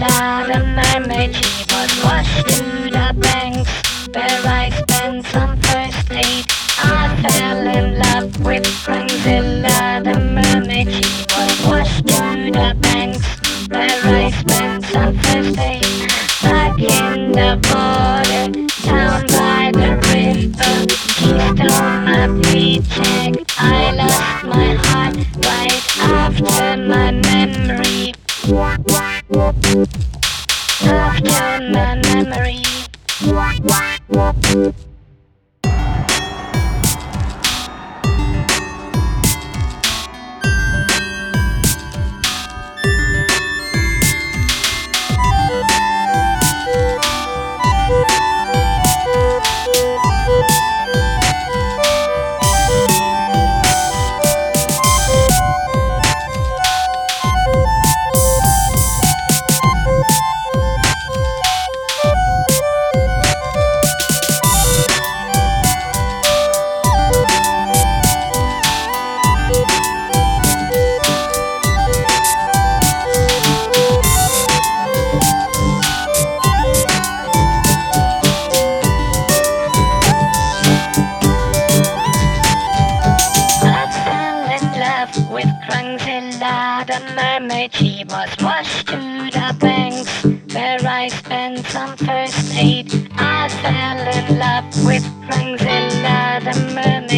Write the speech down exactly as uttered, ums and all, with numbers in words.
Crungzilla, the mermaid, she was washed to the banks, where I spent some first aid. I fell in love with Crungzilla, the mermaid, she was washed to the banks, where I spent some first aid. Back in the border, down by the river, she stole my paycheck. I lost my heart right after my memory. After my memory. With Crungzilla, the mermaid, she was washed to the banks, where I spent some first aid. I fell in love with Crungzilla, the mermaid.